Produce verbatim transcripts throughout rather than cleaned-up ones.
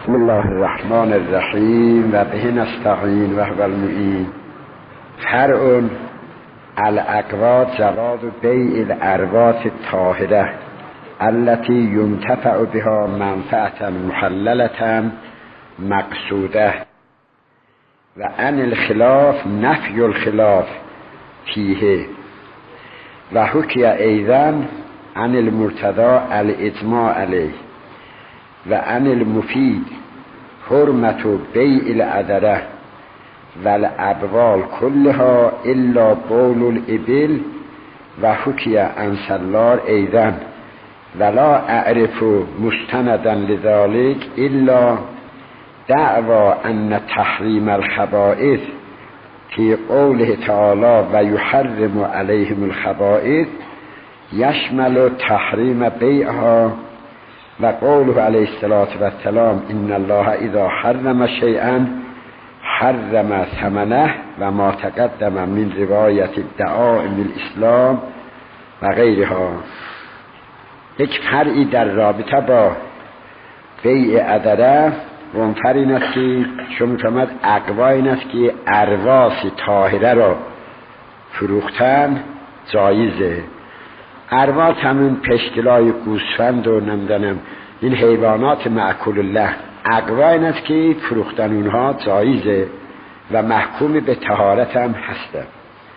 بسم الله الرحمن الرحیم و به نستعین و هو المعین. فرع الاقوات جواز بیع الارواح الطاهره التي ينتفع بها منفعة محللة مقصوده و عن الخلاف نفی الخلاف فیه و حکی ایضا عن المرتضى الاجماع علیه و عن المفید حرمت بیع العذره و الابوال کلها الا بول الابل و حکی عن سلار ایضا ولا اعرف مستندا لذلك الا دعوى ان تحریم الخبائث في قوله تعالى و يحرم عليهم الخبائث يشمل تحریم بیعها و قوله علیه الصلاة والسلام ان الله اذا حرم شيئا حرم ثمنه و ما تقدم من روایت دعائم الاسلام و غیرها. یک فرعی در رابطه با بیع عذره منفر این است که چون میفهمد اقوا این است که ارواح طاهره را فروختن جایزه. ارواح همون پشتلای گوسفند و نمیدانم این حیوانات معکول الله، اقوا این است که فروختن اونها جایزه و محکوم به طهارت هم هستند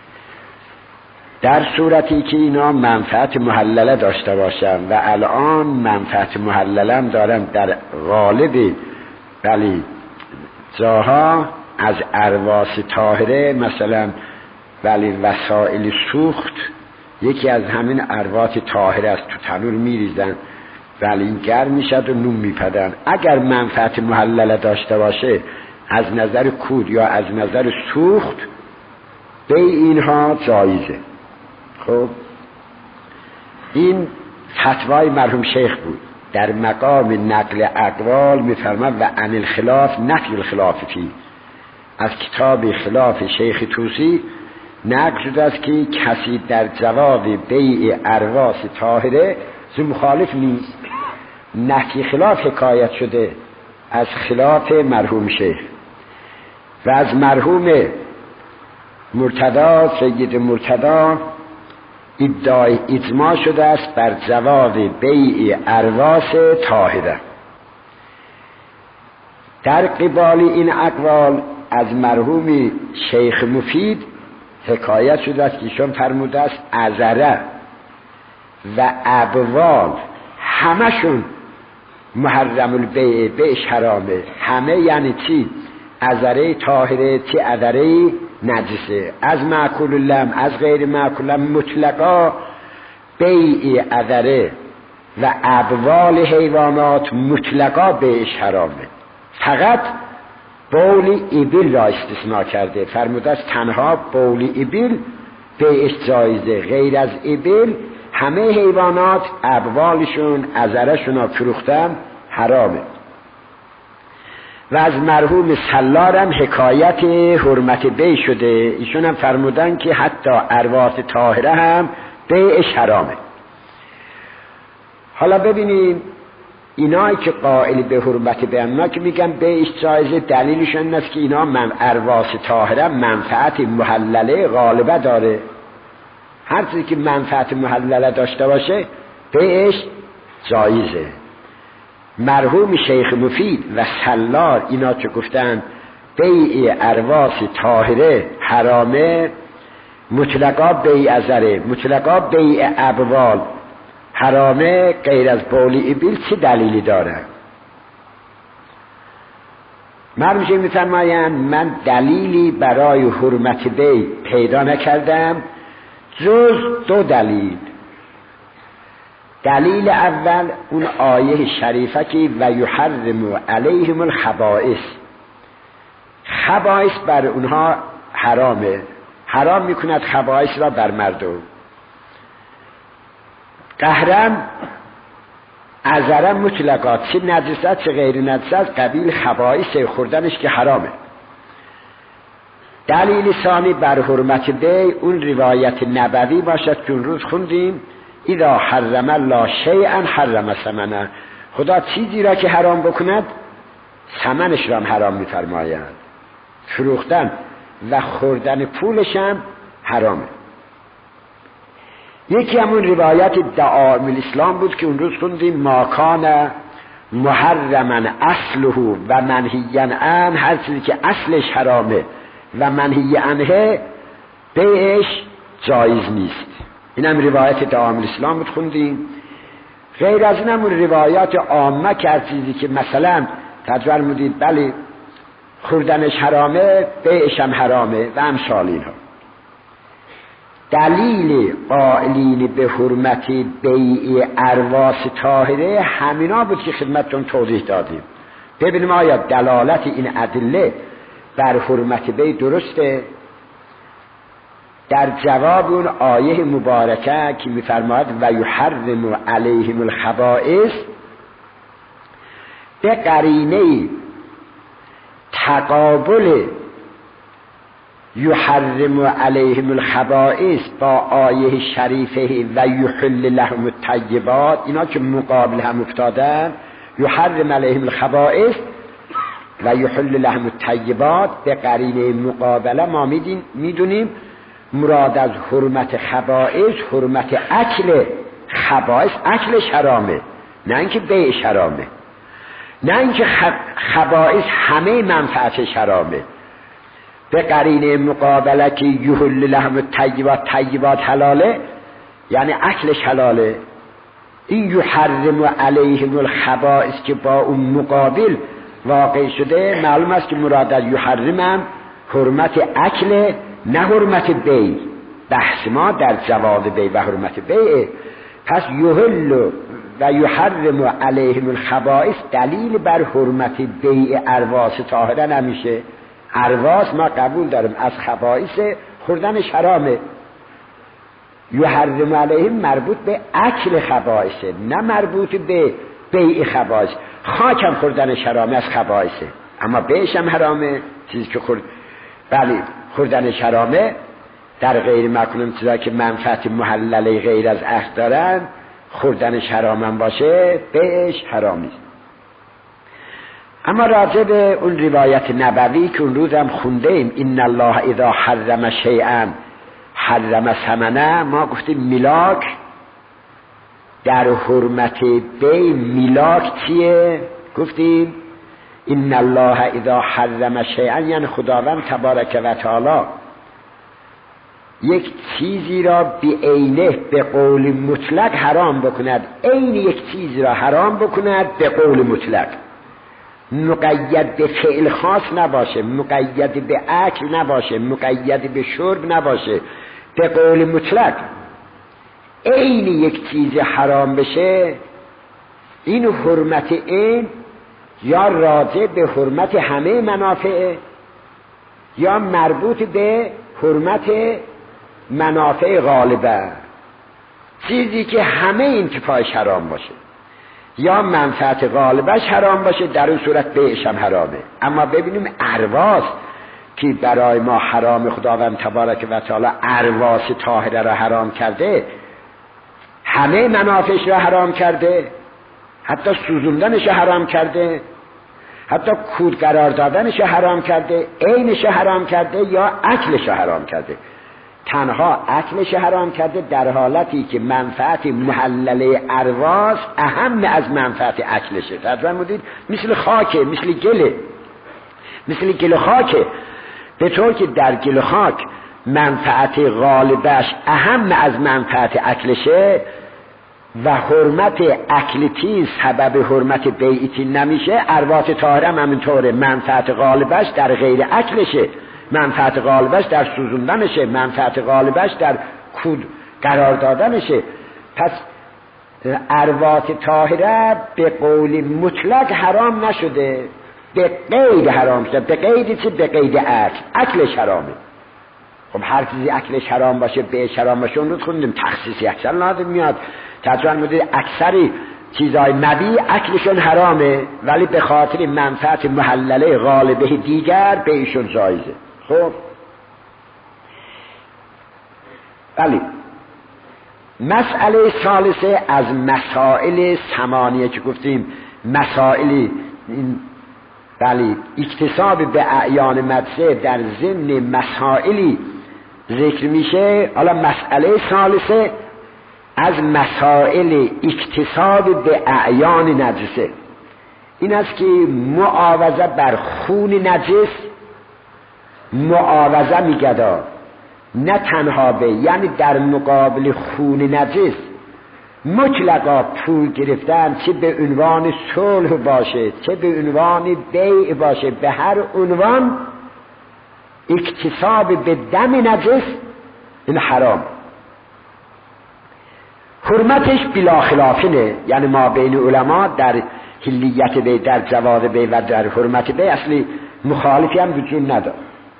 در صورتی که اینا منفعت محلله داشته باشن و الان منفعت محلله هم دارن در غالب ولی جاها از ارواح طاهره، مثلا ولی وسایل سوخت یکی از همین ارواح طاهره است، تو تنور میریزن ولی گرم میشد و نون میپدن. اگر منفعت محلله داشته باشه از نظر کود یا از نظر سوخت به اینها جایزه. خب این فتوای مرحوم شیخ بود در مقام نقل اقوال، میفرماد و عن الخلاف نفی الخلاف فی. از کتاب خلاف شیخ توسی نقل شده است که کسی در جواب بیع ارواح طاهره زو مخالف نیست. نفی خلاف حکایت شده از خلاف مرحوم شیخ و از مرحوم مرتضی سید مرتضی ادعای اجماع شده است بر جواب بیع ارواح طاهره. در قبال این اقوال از مرحوم شیخ مفید حکایت شده است که ایشون فرموده است عذره و ابوال همشون محرم البیع، بیعش حرامه. همه یعنی چی؟ عذره طاهره چی عذره نجسه، از معکول اللحم از غیر معکول اللحم مطلقا بیع عذره و ابوال حیوانات مطلقا بیعش حرامه. فقط بول ابل را استثناء کرده، فرموده است تنها بول ابل بیعش جایزه، غیر از ابل همه حیوانات ابوالشون عذرهشون فروختن حرامه. و از مرحوم سلار هم حکایت حرمت بیع شده، ایشون هم فرمودن که حتی ارواح طاهره هم بیعش حرامه. حالا ببینیم اینایی که قائل به حرمت بیع که میگن بیعش جایزه، دلیلشون این است که اینا من ارواح طاهره منفعت محلله غالبه داره. هر چیزی که منفعت محلله داشته باشه بیعش جایزه. مرحوم شیخ مفید و سلار اینا که گفتن بیع ارواح طاهره حرامه، مطلقا بیع عذره مطلقا بیع ابوال حرامه، غیر از بول ابل چه دلیلی داره؟ مرحوم شیخ میفرمایند من دلیلی برای حرمت بیع پیدا نکردم جز دو دلیل. دلیل اول اون آیه شریفه که و یحرم علیهم الخبائث، خبائث بر اونها حرامه، حرام میکند خبائث را بر مردم. قهرم عذرم مطلقات چه نجست چه غیر نجست قبیل خبائث خوردنش که حرامه. دلیل ثانی بر حرمت بیع اون روایت نبوی باشد که اون روز خوندیم اذا حرم الله شیئا حرم ثمنه، خدا چیزی را که حرام بکند ثمنش را هم حرام می‌فرمایند، فروختن و خوردن پولش هم حرامه. یکی همون روایت دعائم الاسلام بود که اون روز خوندیم، ما کان محرما اصله و منهیا عنه، هر چیزی که اصلش حرامه و منهی عنه بیعش جایز نیست. این هم روایت دعائم الاسلام بود خوندیم. غیر از این همون روایات عامه که هر چیزی که مثلا تجربه مودید بله خوردنش حرامه بیعش هم حرامه و امثال اینها. دلیل قائلین به حرمت بیع ارواس طاهره همینا بود که خدمتتون توضیح دادیم. ببینیم آیا دلالت این ادله بر حرمت بیع درسته؟ در جواب اون آیه مبارکه که می‌فرماید و یحرم علیهم الخبائث، به قرینه تقابل یحرم علیهم الخبائث با آیه شریفه و یحل لهم الطیبات، اینا که مقابل هم افتادن، یحرم علیهم الخبائث و یحل لهم الطیبات، به قرینه مقابله ما میدونیم مراد از حرمت خبائث حرمت اکل خبائث، اکلش حرامه، نه اینکه بیعش حرامه، نه اینکه خبائث همه منفعتش حرامه. به قرینه مقابله که یحل لهم الطیبات، طیبات حلاله یعنی اکلش حلاله. این یحرم علیهم الخبائث که با اون مقابل واقع شده، معلوم است که مراد از یحرم هم حرمت اکل نه حرمت بیع. بحث ما در جواز بیع و حرمت بیع. پس یحل و یحرم علیهم الخبائث دلیل بر حرمت بیع ارواس طاهره نمیشه. ارواس ما قبول داریم از خبائث، خوردنش حرامه. یحرم علیهم مربوط به اکل خبائثه، نه مربوط به بیع خبائث. خاکم خوردنش حرامه از خبائثه، اما بیعش هم حرامه. چیزی که خورد بله خوردنش حرامه در غیر مکنون، چیزا که منفعت محلله غیر از عهد دارن خوردنش حرام باشه بیعش حرام نیست. اما راجع به اون روایت نبوی که اون روز هم خونده ایم، این الله اذا حرم شیئا حرم ثمنه، ما گفتیم میلاک در حرمت بیع میلاک چیه؟ گفتیم این الله اذا حرم شیئا یعنی خداوند تبارک و تعالی یک چیزی را بی عینه به قول مطلق حرام بکند، عین یک چیزی را حرام بکند به قول مطلق، مقید به فعل خاص نباشه، مقید به اکل نباشه، مقید به شرب نباشه، به قول مطلق عین یک چیز حرام بشه. این حرمت این یا راجع به حرمت همه منافع یا مربوط به حرمت منافع غالبه، چیزی که همه انتفاعش حرام باشه یا منفعت غالبش حرام باشه، در اون صورت بیعش هم حرامه. اما ببینیم ارواس که برای ما حرام، خداوند تبارک و تعالی ارواس طاهره را حرام کرده، همه منافعش را حرام کرده، حتی سوزوندنش حرام کرده، حتی کود قرار دادنش حرام کرده، عینش حرام کرده یا اکلش حرام کرده. تنها اکلش حرام کرده در حالتی که منفعت محلله ارواس اهم از منفعت اکلشه. تجربه مودید مثل خاکه، مثل گله، مثل گل خاکه، به طور که در گل خاک منفعت غالبش اهم از منفعت اکلشه و حرمت اکلتی سبب حرمت بیعتی نمیشه، ارواس طاهره هم همینطوره، منفعت غالبش در غیر اکلشه، منفعت غالبش در سوزوندنشه، منفعت غالبش در کود قرار دادنشه. پس ارواس طاهره به قول مطلق حرام نشده، به قید حرام شده. به قید چی؟ به قید اکل، اکلش حرامه. خب هر چیزی اکلش حرام باشه بیعش حرام باشه، اون رو خوندیم تخصیصی اکثر لازم میاد. تجربه مدید اکثری چیزای مبیع اکلشون حرامه، ولی به خاطر منفعت محلله غالبه دیگر بیعشون جایزه. خب ولی مسئله ثالثه از مسائل ثمانیه که گفتیم مسائلی این بله اکتساب به اعیان مدرسه در ضمن مسائلی ذکر میشه. حالا مسئله ثالثه از مسائل اکتساب به اعیان نجسه این است که معاوضه بر خون نجس، معاوضه میگدا نه تنها به، یعنی در مقابل خون نجس مطلقا پول گرفتن، چه به عنوان صلح باشه چه به عنوان بیع باشه، به هر عنوان اکتساب به دم نجس این حرام. حرمتش بلا خلافینه، یعنی ما بین علما در حلیت بی، در جواز بی و در حرمت بی اصلی مخالفی هم وجود نداره،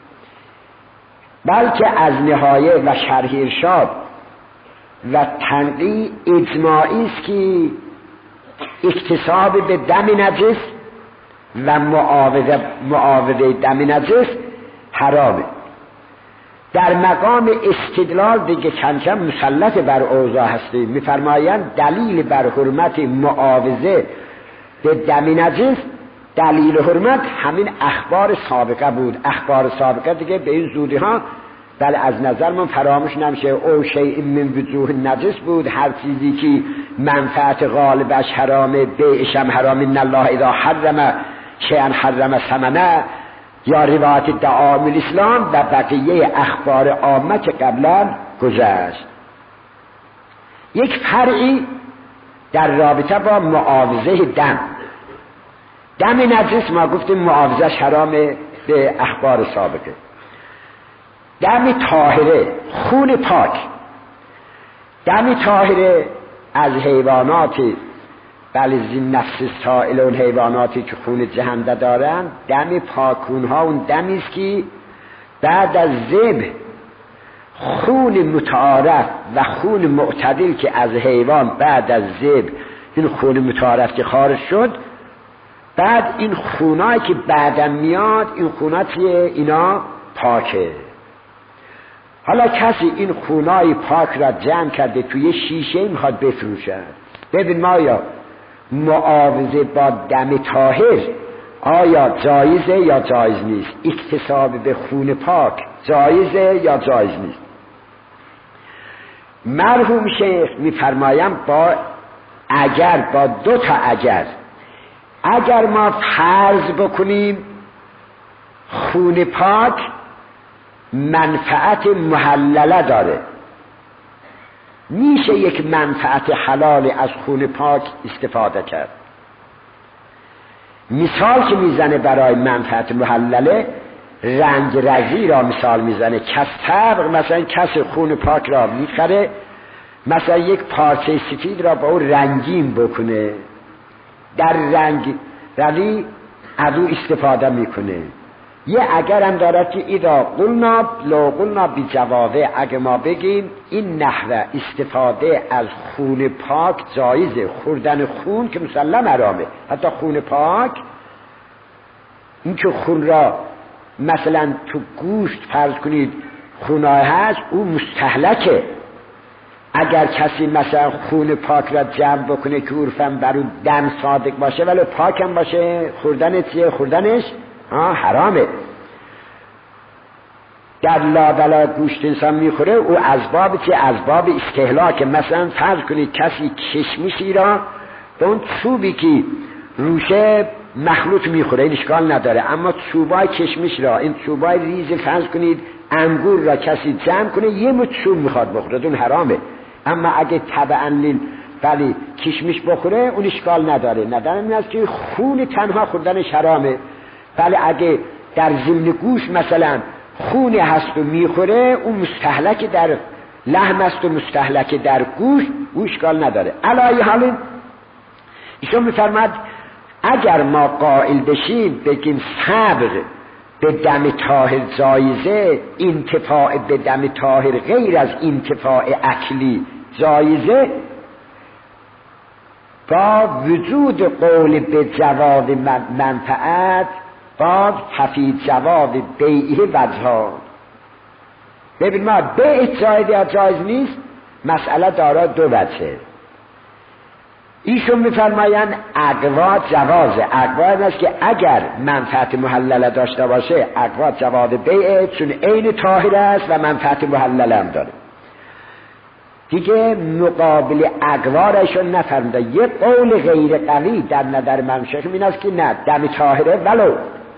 بلکه از نهایه و شرح ارشاد و تنقیح اجماعی است که اکتساب به دم نجس و معاوضه معاوضه دم نجس حرامه. در مقام استدلال دیگه چند چند مسلط بر اوضاع هستیم، میفرمایند دلیل بر حرمت معاوضه به دم نجس، دلیل حرمت همین اخبار سابقه بود. اخبار سابقه دیگه به این زودی ها بله از نظر من فراموش نمیشه، او شیء من وجوه نجس بود، هر چیزی که منفعت غالبش حرامه بیعش هم حرام، ان الله اذا حرم شیئا حرم ثمنه، یا روایت دعام الاسلام و بقیه اخبار عامه که قبلا گذشت. یک فرعی در رابطه با معاوضه دم، دم نجس ما گفتیم معاوضهش حرامه به اخبار سابقه. دم طاهره، خون پاک، دم طاهره از حیوانات بله زین نفس سائل، اون حیواناتی که خون جهنده دارن، دم پاکونها اون دمی است که بعد از ذبح خون متعارف و خون معتدل که از حیوان بعد از ذبح این خون متعارف که خارج شد، بعد این خونایی که بعدم میاد این خوناتی اینا پاکه. حالا کسی این خونای پاک را جمع کرده توی شیشه میخواد بفروشد، ببین ما یا معاوضه با دم طاهر آیا جایزه یا جایز نیست، اکتساب به خون پاک جایزه یا جایز نیست. مرحوم شیخ میفرمایم با اگر، با دو تا اگر، اگر ما فرض بکنیم خون پاک منفعت محلله داره، میشه یک منفعت حلال از خون پاک استفاده کرد. مثال که میزنه برای منفعت محلله، رنگ رزی را مثال میزنه. کس طبق مثلا کس خون پاک را میخره، مثلا یک پارچه سفید را با اون رنگین بکنه، در رنگ رزی از او استفاده میکنه. یه اگر هم دارد که ایدا قلنا لو قلنا بی جوابه، اگه ما بگیم این نحوه استفاده از خون پاک جایزه، خوردن خون که مسلم حرامه، حتی خون پاک این که خون را مثلا تو گوشت فرض کنید خونای هست او مستهلکه. اگر کسی مثلا خون پاک را جمع بکنه که عرفاً برو دم صادق باشه ولی پاک هم باشه، خوردن چیه؟ خوردنش آه حرامه. در لابلا گوشت انسان میخوره او اسباب چه؟ اسباب استهلاک. مثلا فرض کنید کسی کشمشی را به اون چوبی که روشه مخلوط میخوره این اشکال نداره، اما چوبای کشمش را، این چوبای ریز فرض کنید انگور را کسی جمع کنه یه مچ چوب میخواد بخوره اون حرامه. اما اگه طبعا لیل ولی کشمش بخوره اون اشکال نداره. نداره این است که خون تنها خوردنش حرامه، ولی اگه در ضمن گوش مثلا خونی هست و میخوره اون مستهلک در لحم است و مستهلک در گوش او اشکال نداره. علای حال ایشون میفرماد اگر ما قائل بشیم بگیم سبق به دم طاهر جایزه، انتفاع به دم طاهر غیر از انتفاع اکلی جایزه، با وجود قول به جواز منفعت باز حفید جواز بیعه وجهان. ببین ما بیع جایز یا جایز نیست، مسئله دارا دو وجه. ایشون میفرمایند اقوا جواز اقوا است که اگر منفعت محلله داشته باشه اقوا جواز بیعه، چون عین طاهر است و منفعت محلله هم داره. دیگه مقابل اقوا را ایشون نفرموده. یه قول غیر قوی در نظر من شیخ این است که نه، دم طاهره ولو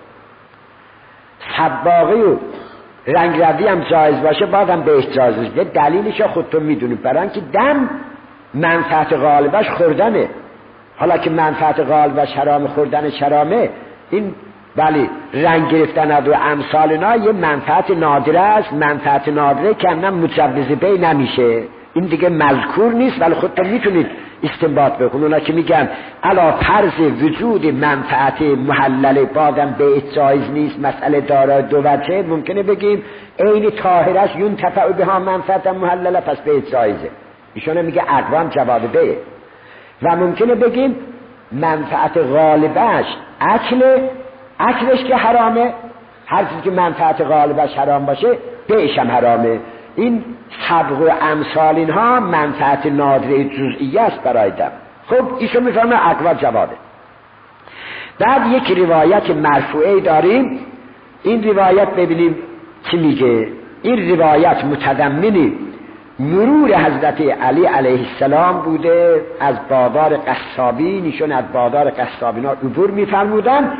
صباغی و رنگ روی هم جایز باشه بازم بهش جایز است. دلیلش خودتون میدونید، برای اینکه دم منفعت غالبش خوردنه. حالا که منفعت غالبش حرام، خوردن حرامه، این ولی رنگ گرفتن و امثال اینا یه منفعت نادره است. منفعت نادره که نه مجوز بی نمیشه، این دیگه مذکور نیست، ولی خودتون میتونید استنباط بکنید. اونا که میگن علا فرض وجود منفعت محلله بازم به جایز نیست، مسئله داره دو وجه، ممکنه بگیم عین طاهره است یون تفعل بها منفعت محلله پس به جایزه. ایشون میگه اقوام جواب به. و ممکنه بگیم منفعت غالبش اکل، اکلش که حرامه، هر چیزی که منفعت غالبش حرام باشه بهش هم حرامه. این سبق و امثال اینها منفعت نادره جزئیه است برای دم. خب ایشون میفهمه اقوام جوابه. بعد یک روایت مرفوعه داریم. این روایت ببینیم چی میگه. این روایت متضمنی مرور حضرت علی علیه السلام بوده از بازار قصابین. ایشون از بازار قصابین ها عبور میفرمودن.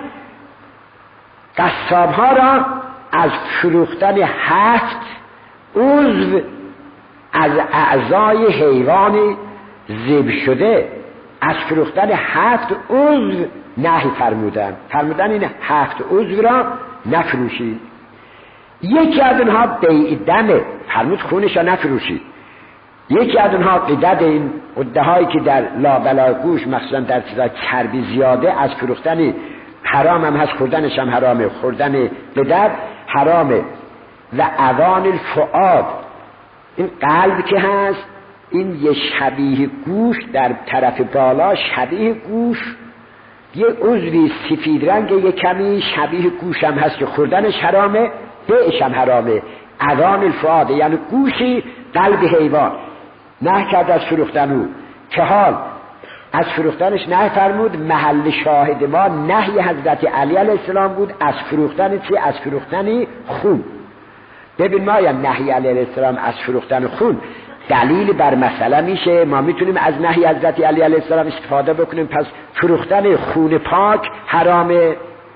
قصاب ها را از فروختن هفت عضو از اعضای حیوان ذبح شده، از فروختن هفت عضو نهی فرمودن. فرمودن این هفت عضو را نفروشید. یکی از اونها بیع دمه، فرمود خونش را نفروشید. یکی از اونها قدد، این عده هایی که در لابلای گوش مخصوصا در چیزای چربی زیاده از فروختن حرام هم هست، خوردنش هم حرامه. خوردن قدد حرامه. و اوان الفؤاد، این قلب که هست این یه شبیه گوش در طرف بالا، شبیه گوش یه عضوی سفید رنگ یه کمی شبیه گوش هم هست که خوردنش حرامه، بیعش هم حرامه. اوان الفؤاد یعنی گوشی قلب حیوان نه کرد از فروختن او، که حال از فروختنش نه فرمود. محل شاهد ما نهی حضرت علی علیه السلام بود از فروختن چی؟ از فروختن خون. ببین ما یا نهی علیه السلام از فروختن خون دلیل بر مسئله میشه، ما میتونیم از نهی حضرت علی علیه السلام استفاده بکنیم، پس فروختن خون پاک حرامه.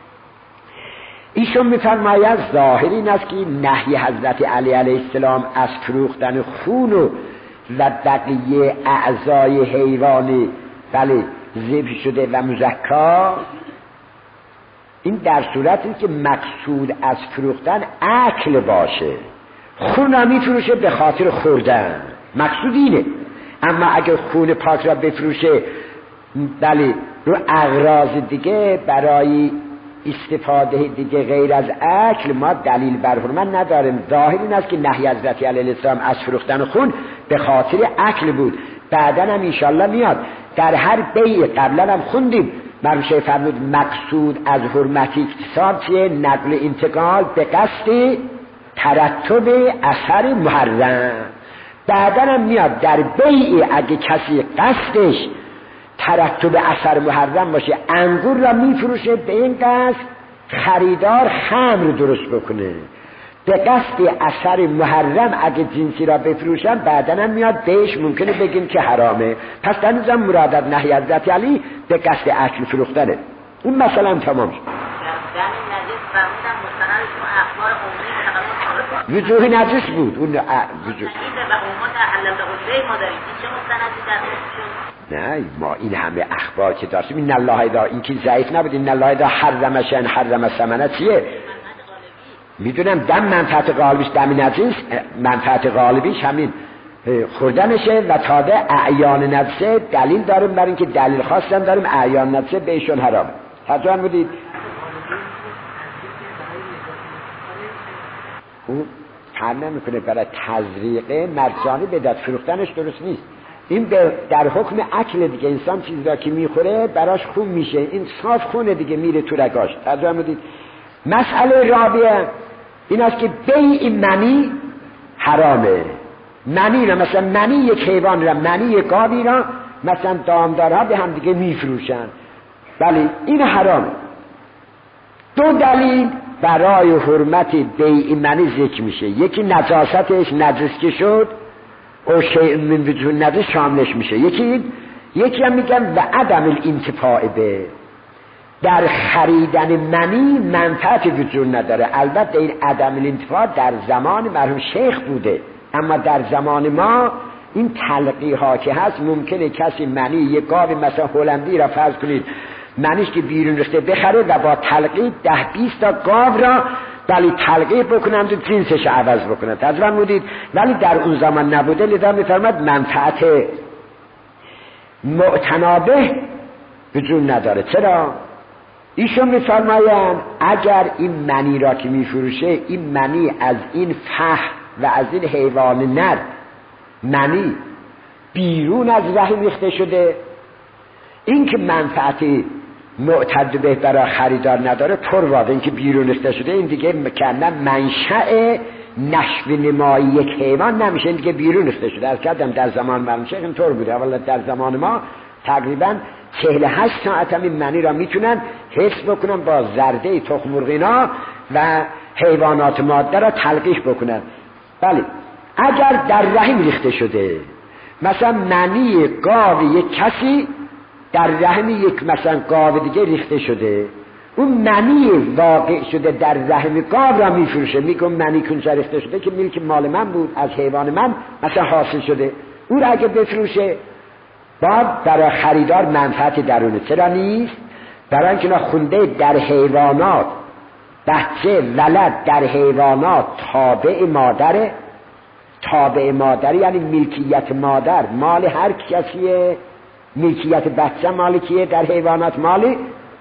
ایشون میفرماید ظاهر این است که نهی حضرت علی علیه السلام از فروختن خون و بقیه اعضای حیوانی بله ذبح شده و مزکا، این در صورتی که مقصود از فروختن اکل باشه. خون را میفروشه به خاطر خوردن، مقصود اینه. اما اگر خون پاک را بفروشه بله رو اغراض دیگه برای استفاده دیگه غیر از اکل، ما دلیل بر حرمت نداریم. ظاهر این است که نهی حضرت علیه السلام از فروختن خون به خاطر اکل بود. بعدن هم انشالله میاد در هر بیع، قبلا هم خوندیم مرموشه فرمود مقصود از حرمت اکتساب چیه؟ نقل انتقال به قصد ترتب اثر محرم. بعدن هم میاد در بیع اگه کسی قصدش ترتب اثر محرم باشه، انگور را میفروشه به این قصد خریدار خمر درست بکنه، به قصد اثر محرم اگه جنسی را بفروشن بعدن هم میاد بهش ممکنه بگیم که حرامه. پس در نظام مراد از نهی حضرت علی به قصد اکل فروختنه. این مثلا تمام شد. وجوه نجس بود اون وجوه. نه ما این همه اخبار که داشتیم این الله دا این که ضعیف نبود، این الله دا حرم شن حرم ثمنه چیه؟ میدونم دم منفعت غالبیش دم نجس، منفعت غالبیش همین خوردنشه و تازه اعیان نفسه دلیل داریم برای اینکه دلیل خاص هم داریم اعیان نفسه بهشون حرام. حتما بودید اون هم نمیکنه برای تزریقه مرجانی به دست فروختنش درست نیست. این در حکم اکل دیگه، انسان چیزی را که میخوره براش خون میشه، این صاف خونه دیگه میره تو رگاش. حتما بودید مسئله رابعه این است که بیع منی حرامه. منی را مثلا منی یک حیوان را، منی یک گاوی را مثلا دامدارها به هم دیگه میفروشن، ولی این حرام. دو دلیل برای حرمت بیع منی ذکر میشه، یکی نجاستش، نجس که شد او شیء من وجود نجس شاملش میشه، یکی یکی هم میگن و عدم الانتفاع به، در خریدن منی منفعت وجود نداره. البته این عدم الانتفاع در زمان مرحوم شیخ بوده، اما در زمان ما این تلقی ها که هست ممکنه کسی منی یک گاو مثلا هلندی را فرض کنید منیش که بیرون ریخته بخره و با تلقی ده بیست تا گاو را ولی تلقیح بکنند و جنسش عوض بکنند. تجربه بودید، ولی در اون زمان نبوده، لذا میفرماد منفعت معتنابه وجود نداره. چرا؟ ایشون میفرمایند اگر این منی را که میفروشه، این منی از این فح و از این حیوان نر منی بیرون از رحم ریخته شده، این که منفعتی معتد به برای خریدار نداره پر واضحه، این که بیرون ریخته شده این دیگه مکنن منشأ نشو نمایی یک حیوان نمیشه، این دیگه بیرون ریخته شده. از کردم در زمان مرحوم شیخ اینطور بوده، ولی در زمان ما تقریبا چهل و هشت ساعت هم این منی را میتونن حفظ بکنن با زرده تخم مرغینا و حیوانات ماده را تلقیح بکنن. بله اگر در رحم ریخته شده، مثلا منی گاو یک کسی در رحم یک مثلا گاو دیگه ریخته شده، اون منی واقع شده در رحم گاو را میفروشه، میگم منی کنجا ریخته شده که ملک مال من بود، از حیوان من مثلا حاصل شده، اون را اگه بفروشه باید برای خریدار منفعت درونه. چرا نیست؟ برای اینکه اینا خونده در حیوانات بچه ولد در حیوانات تابع مادره، تابع مادر یعنی ملکیت مادر مال هر کسیه، ملکیت بچه مال کیه؟ در حیوانات مالی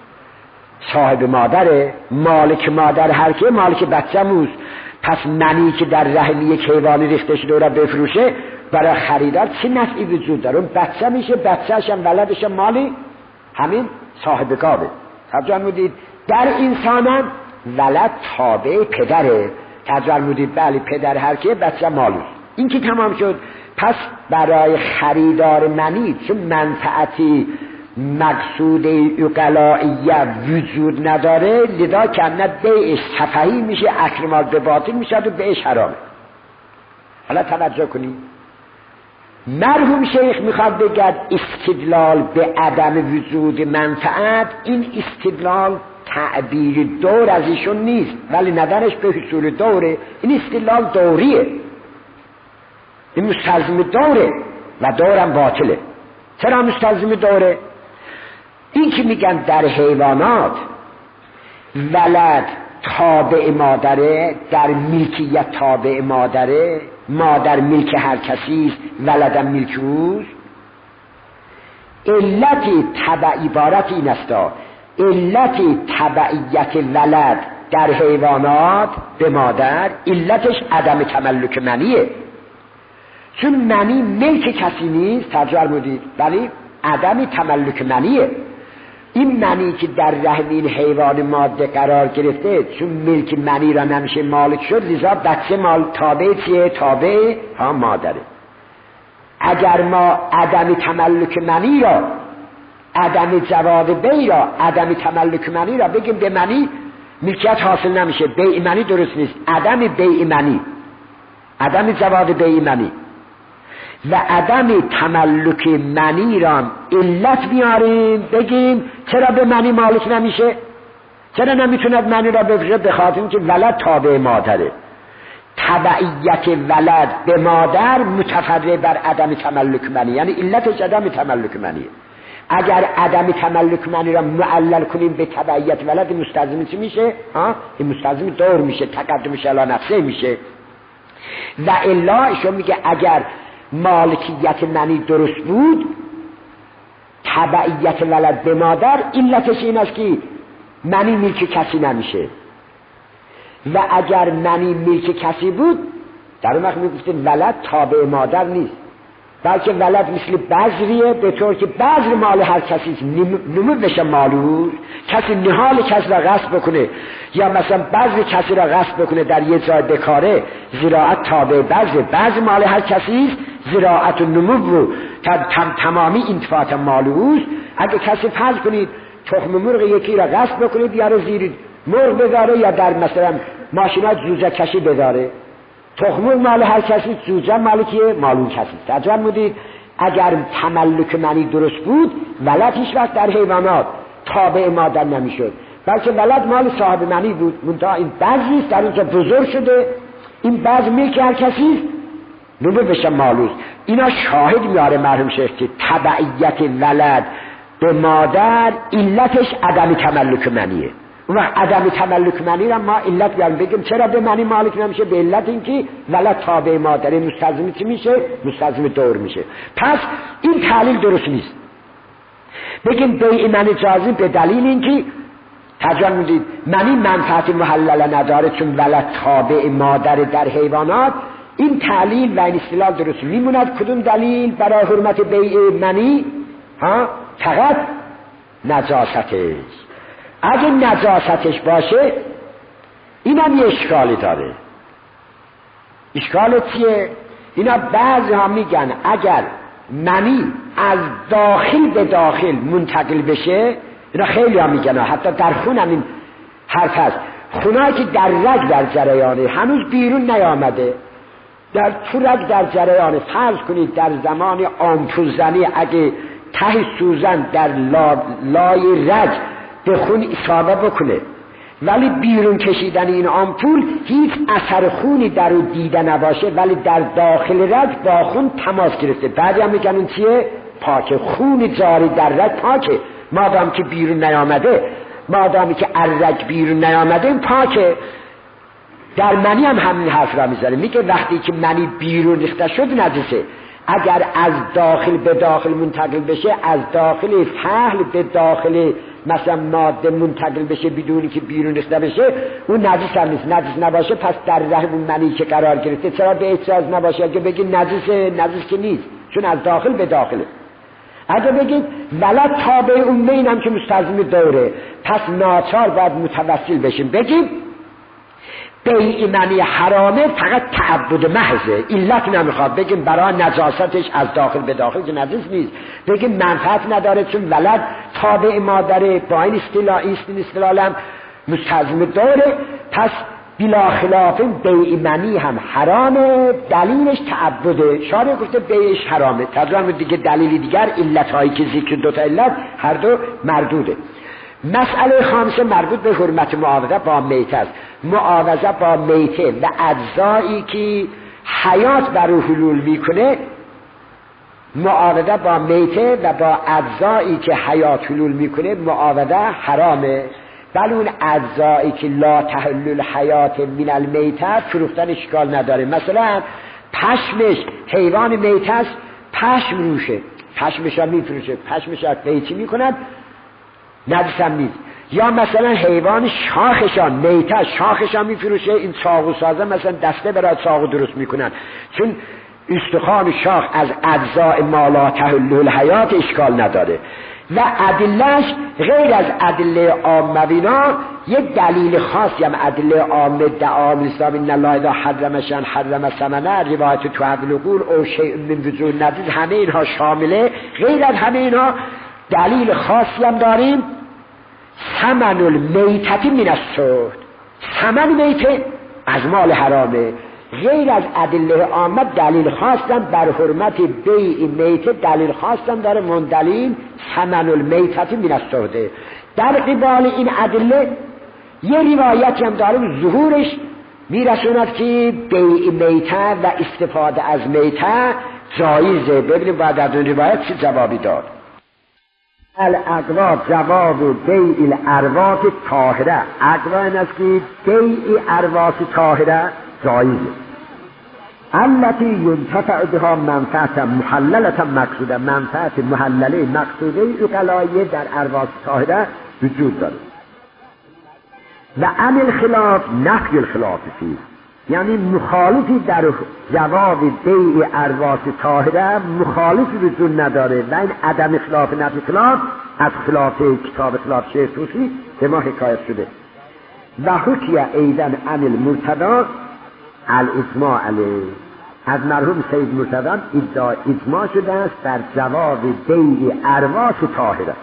صاحب مادره، مالک مادر هر کیه؟ مالک بچه موست. پس منی که در رحم یک حیوانی ریخته شده را بفروشه برای خریدار چه نفعی وجود داره؟ اون بچه میشه، بچه‌ش هم ولدش هم مالی همین صاحب گاوه. ترجمه بودید در انسان هم ولد تابع پدره، ترجمه بودید بله پدر هر کیه بچه مالی. این که تمام شد، پس برای خریدار منی چون منفعتی مقصود اقلائیه وجود نداره، لذا کنه بیعش صفحی میشه، اکرمال به باطل میشه و بیعش حرامه. حالا توجه کنید، مرحوم شیخ میخواد بگد استدلال به عدم وجود منفعت، این استدلال تعبیر دور از ایشون نیست، ولی ندنش به حصول دوره، این استدلال دوریه، این مستلزم دوره و دورم باطله. چرا مستلزم دوره؟ این که میگن در حیوانات ولد تابع مادره، در ملکیت تابع مادره، مادر ملک هر کسی است، ولدم ملک اوست. علت تبع عبارت این است، علت تبعیت ولد در حیوانات به مادر علتش عدم تملک منیه، چون منی ملک کسی نیست، ترجمه بودید ولی عدم تملک منیه. این منی که در رحم این حیوان ماده قرار گرفته، چون ملک منی را نمیشه مالک شد، لذا بچه مال تابع چیه؟ تابع ها مادره. اگر ما عدم تملک منی را، عدم جواد بی را، عدم تملک منی را بگیم به منی ملکیت حاصل نمیشه، بیع منی درست نیست. عدم بیع منی، عدم جواد بیع منی و عدم تملک منی را علت بیاریم، بگیم چرا به منی مالک نمیشه؟ چرا نمیتوند منی را بفروشه؟ به خاطر اینکه ولد تابع مادره. تبعیت ولد به مادر متفرع بر عدم تملک منی، یعنی علتش عدم تملک منیه. اگر عدم تملک منی را معلل کنیم به تبعیت ولد، مستلزم چی میشه؟ ها؟ این مستلزم دور میشه، تقدمش الی نفسه میشه. و الا ایشون میگه اگر مالکیت منی درست بود، تبعیت ولد به مادر علتش این است که منی ملک کسی نمیشه. و اگر منی ملک کسی بود، در اون وقت میگفتیم ولد تابع مادر نیست. بلکه ولد مثل بذریه، به طور که بذر مال هر کسی نمو بشه مالوز، کسی نهال کسی را غصب بکنه یا مثلا بذر کسی را غصب بکنه در یه جای بکاره، زراعت تابع بذر، بذر مال هر کسی، زراعت و نمو و تم تمامی انتفاعات مالوز. اگه کسی فرض کنید تخم مرغ یکی را غصب بکنه بیاره زیر مرغ بذاره یا در مثلا ماشینات زوجه کشی بذاره، تخم مرغ مال هر کسی، زوجه مال کیه؟ مالون کسی. تجربه بودید اگر تملک منی درست بود ولد هیچ وقت در حیوانات تابع مادر نمیشد، بلکه ولد مال صاحب منی بود. منتها این بعضی در اونجا بزرگ شده، این بعض میگه که هر کسی نمو بشه مالوز. اینا شاهد میاره مرحوم شیخ که تبعیت ولد به مادر علتش عدم تملک منیه. اون وقت عدم تملک منی را ما علت بیاریم بگیم چرا به منی مالک نمیشه؟ به علت اینکه ولد تابع مادر مستلزم چی میشه؟ مستلزم دور میشه. پس این تعلیل درست نیست. بگیم بیع منی جازی به دلیل اینکه تجربه میدید منی منفعت محلله نداره چون ولد تابع مادر در حیوانات. این تعلیل و این اصطلاح درست میموند. کدوم دلیل برای حرمت بیع منی؟ ها؟ فقط نجاستش. اگه نجاستش باشه این هم یه اشکالی داره. اشکال چیه؟ اینا بعضی ها میگن اگر منی از داخل به داخل منتقل بشه، اینا خیلی ها میگن حتی در خون هم این حرف هست، خونهایی که در رگ در جریانه هنوز بیرون نیامده، در تو رگ در جریانه، فرض کنید در زمان آمپول زنی اگه ته سوزن در لا لای رگ به خون اصابه بکنه ولی بیرون کشیدن این آمپول هیچ اثر خونی در او دیده نباشه ولی در داخل رگ با خون تماس گرفته، بعدی هم میگن این چیه؟ پاکه. خون جاری در رگ پاکه مادام که بیرون نیامده، مادامی که از رگ بیرون نیامده این پاکه. در منی هم همین حرف را میذاره، میگه وقتی که منی بیرون ریخته شد نجسه. اگر از داخل به داخل منتقل بشه، از داخل فحل به داخل مثلا ماده منتقل بشه بدونی که بیرون ریخته بشه، اون نجس هم نیست. نجس نباشه پس در رحم منی که قرار گرفته چرا به اعتراض نباشه؟ اگه بگی نجسه، نجس که نیست چون از داخل به داخله. اگه بگید ولد تابع اون اینم که مستلزم دوره، پس ناچار باید متوسل بشیم بگیم بیع منی حرامه، فقط تعبد محضه، علت نمیخواد بگیم برای نجاستش از داخل به داخل که نجس نیست، بگیم منفعت نداره چون ولد تابع مادره، با این اصطلاح است این اصطلاح هم مستلزم دوره، پس بلا خلاف بیع منی هم حرامه، دلیلش تعبده. شارع گفته بیعش حرامه، تدریم دیگه دلیلی دیگر علت هایی که ذکر دو تا علت هر دو مردوده. مسئله خامسه مربوط به حرمت معاوضه با میته است. معاوضه با میته و اجزایی که حیات بر او حلول میکنه، معاوضه با میته و با اجزایی که حیات حلول میکنه معاوضه حرامه. بل اون اجزایی که لا تحل الحیات من المیته فروختن اشکال نداره. مثلا پشمش حیوان میته است، پشم روشه، پشمش هم میفروشه، پشمش هم قیچی میکنن، نجس هم نیست. یا مثلا حیوان شاخشان میته، شاخشان میفروشه، این چاقو سازه مثلا دسته برای چاقو درست میکنن چون استخوان شاخ از اجزاء ما لا تحل الحیات اشکال نداره. و ادلهش غیر از ادله عاموینا یک دلیل خاصی هم ادله عامه دعا الاسلام ان الله اذا حرم شیئا حرم ثمنه، روایت تحول القول او شیء من وجوه نجس، همه اینها شامله. غیر از همه اینها دلیل خاصی هم داریم، ثمن المیتة من السحت، ثمن میته از مال حرامه. غیر از ادله عامه دلیل خواستم بر حرمت بیع میته دلیل خواستم داره، من دلیل ثمن المیتة من السحت. در قبال این ادله یه روایتی هم داریم ظهورش میرسوند که بیع میته و استفاده از میته جایزه. ببینیم بعد از اون روایت چه جوابی داد. الاقوا جواب بیع الارواح طاهره، اقوا این است که بیع ارواح طاهره جایزه. التي ينتفع بها منفعت محللت مقصوده، منفعت محلله مقصوده اقلایه در ارواح طاهره وجود داره. و عن الخلاف نفی الخلاف فيه، یعنی مخالفی در جواب بیع ارواح طاهره مخالفی وجود نداره و این عدم خلاف نفی خلاف از خلاف کتاب خلاف شیخ توسی به ما حکایت شده. و حکی ایدن عن المرتضی الاجماع علیه، از مرحوم سید مرتضی ادعا اجماع شده است در جواب بیع ارواح طاهره.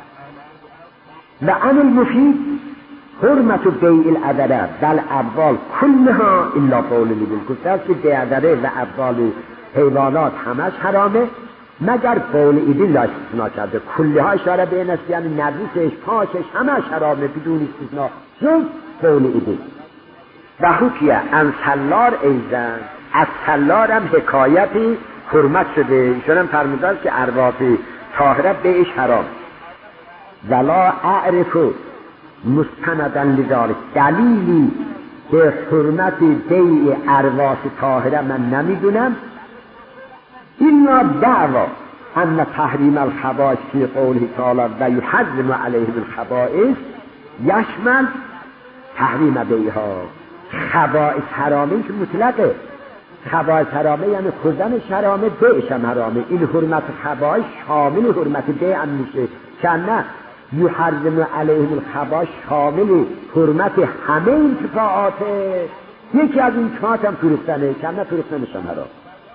و عن المفید حرمت بیع العذره بل ابوال کلها الا قول لیبل، گفته است که بیع عذره و ابوال حیوانات همش حرامه مگر قول ایدی لا استثناء کرده. کلها اشاره به این است یعنی نبیسش پاشش همش حرامه بدون استثناء جز قول ایدی. و حکیه ان سلار ایزن، از سلار هم حکایتی حرمت شده، ایشون هم فرمودن که ارواح طاهره بیعش حرام. ولا اعرف مستنداً لذلك، دلیلی به حرمت بیع ارواح طاهره من نمیدونم الا دعوا ان تحریم الخبائث فی قوله تعالی و یحرم علیهم الخبائث یشمل تحریم بیعها. خبائث حرامه که مطلقه، خبائث حرامه یعنی خوردنش حرامه، بیعش هم حرامه. این حرمت خبائث شامل حرمت بیع هم میشه که نه یحرم علیهم الخبائث شامل حرمت همه انتفاعاته. یکی از این انتفاعات هم فروختنه که نه فروختنش هم حرام.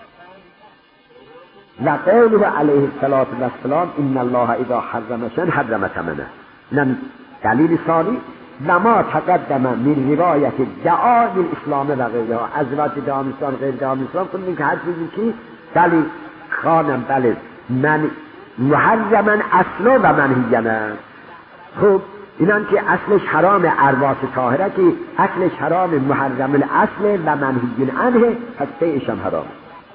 و قوله علیه السلام ان الله اذا حرم شیئا حرم ثمنه. اینم دلیل ثانی. و ما تقدم من روایت دعای الاسلام و غیرها، از روایت دعای الاسلام غیر دعای الاسلام کنیم که هر چیزی که دلیل خانم بله من محرمن اصل و منهیانه. خب اینان که اصلش حرام ارواح طاهره که اصلش حرام محرم الاصل و منهی عنه، پس بیعش هم حرام.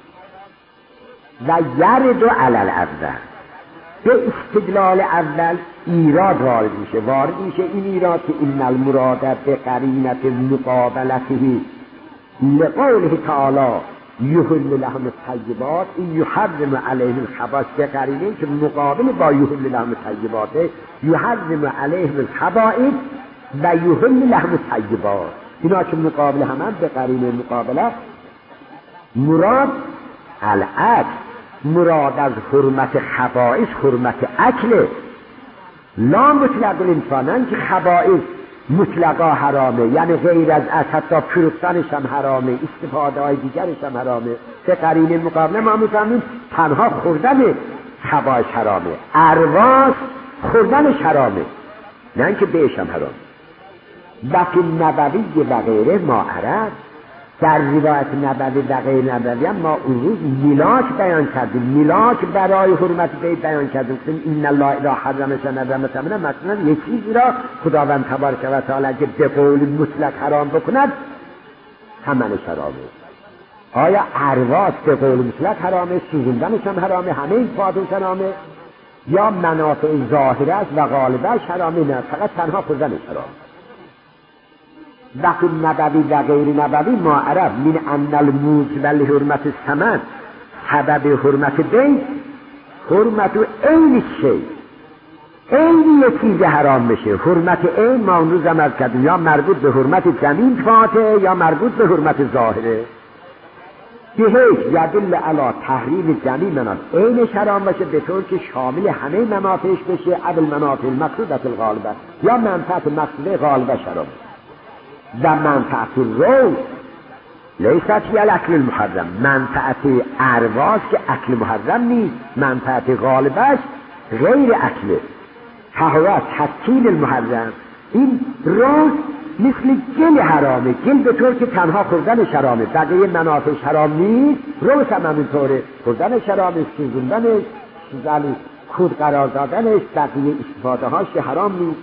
و یرد علی الاول، به استدلال اول ایراد وارد میشه وارد میشه این ایراد که این المراد به قرینت مقابلته لقوله تعالی یحل لهم الطیبات یحرم علیهم الخبائث، به قرینه که مقابل با یحل لهم الطیبات یحرم علیهم الخبائث و یحل لهم الطیبات. اینا که مقابل همان به قرینه مقابله مراد العکس، مراد از حرمت خبائث حرمت اکل لا مطلق الانسانن که خبائث مطلقا حرامه، یعنی غیر از از حتی فروختنش هم حرامه، استفاده های دیگرش هم حرامه. به قرینه مقابله ما میفهمیم تنها خوردن خبائث حرامه، ارواح خوردنش حرامه، نه اینکه بیعش هم حرامه. وقتی نبوی و غیره ما عرب در روایت نبوی و غیر نبوی هم ما اون روز میلاک بیان کردیم، میلاک برای حرمت بیع بیان کردیم. این الله اذا حرم شیئا حرم ثمنه، مثلا یک چیزی را خداوند تبارک و تعالی اگه به قول مطلق حرام بکند ثمنش حرامه. آیا ارواح به قول مطلق حرامه، سوزوندنش هم حرامه، همه این فادوش حرامه، یا منافع ظاهره است و غالبش حرامه؟ نه، فقط تنها خوردنش حرامه. وقتی نبوی و غیر نبوی ما عرب من ان الموجب لحرمت الثمن سبب حرمت بیع حرمت عین شی، عین یک چیز حرام بشه. حرمت عین ما اون روز هم از کردیم یا مربوط به حرمت زمین فاته یا مربوط به حرمت ظاهره. که هیچ یدل علی تحریم زمین منافع عینش حرام باشه به طور که شامل همه منافعش بشه، عدل منافع المقصودة الغالبه یا منفعت مقصوده غالبه حرام. و منفعت رو لیست هی الاکل المحرم، منفعت ارواح که اکل محرم نیست، منفعت غالبش غیر اکله. فهو تسکین المحرم، این روز مثل گل حرامه، گل به طور که تنها خوردنش حرامه، بقیه منافعش حرام نیست. روز هم همینطوره، خوردنش حرامه، سوزوندنش، زنی کود قرار دادنش، بقیه استفاده هاش حرام نیست.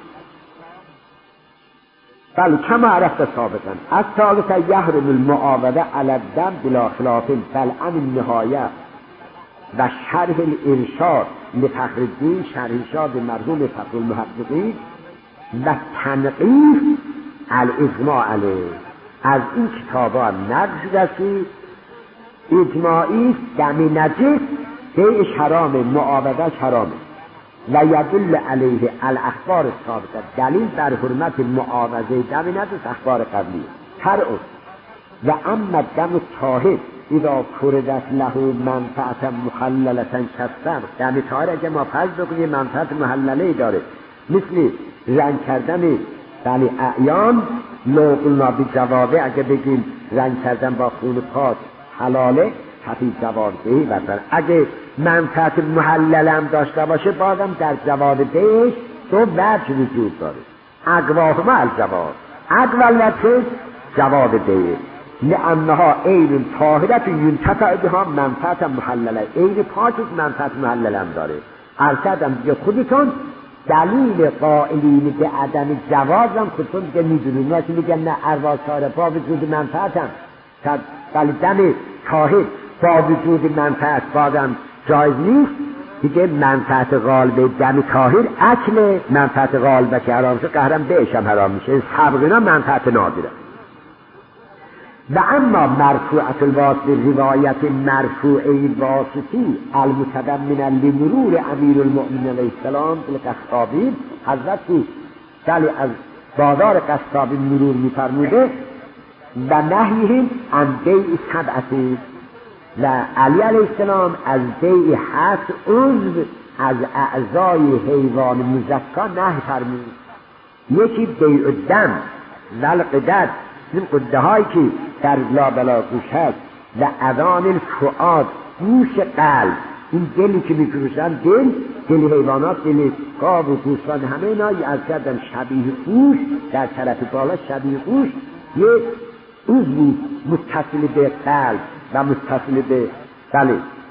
بل کما عرفت سابقا از ثالث یحرم المعاوده علی الدم بلا خلاف بل عن النهایه و شرح الارشاد لفخرالدین شرح ارشاد مرحوم فخر المحققین و تنقیح الاجماع علیه. از این کتابا نقل شده است اجماعی دم نجس بیعش حرامه، معاودهش حرامه. و یدل علیه الاخبار ثابته، دلیل بر حرمت معاوضه دم نجس اخبار قبلی. هر اون و اما دم طاهر اذا فردت له منفعت محللة کسر، دم طاهر اگه ما فرض بکنیم منفعت محلله داره، مثل رنگ کردن بلی اعیان، لو قلنا بی جوابه اگه بگیم رنگ کردن با خون پاک حلاله حفیظ جواب دهی بسن. اگه منفعت محلله هم داشته باشه بازم در جواب دهش دو وجه وجود داره. اقواهما الجواب، اقوالته جواب ده لانها عین طاهرت ینتفع بها منفعت محلله، عین پاک منفعت محلله هم داره. ارشدم دیگه خودتون دلیل قائلین به عدم جواز هم خودتون دیگه میدونید. اونا که میگن نه ارواح طاهره با وجود منفعت هم، ولی دم طاهر با وجود منفعت بازم جایز نیست دیگه. منفعت غالبه دم طاهر اکل، منفعت غالبه که حرام شد قهرم بهش هم حرام میشه. سبقینا منفعت نادره. و اما مرفوعت الواسطه، روایت مرفوعه واسطی المتضمن لمرور امیر المؤمنین علیه السلام بالقصابی، حضرت بلی از بازار قصابی مرور میفرموده و نهیهم عن بیع سبعه، و علی علیه السلام از بیع هشت عضو از اعضای حیوان مزکا نهی فرمود. یکی بیع الدم و القدد، این قده هایی که در لابلا گوش هست، و اذان الفؤاد گوش قلب، این دلی که میفروشن دل دل حیوانات، دل گاو و گوسفند همه اینا از کردن شبیه گوش، در طرف بالا شبیه گوش یه عضوی متصل به قلب و متصل به بله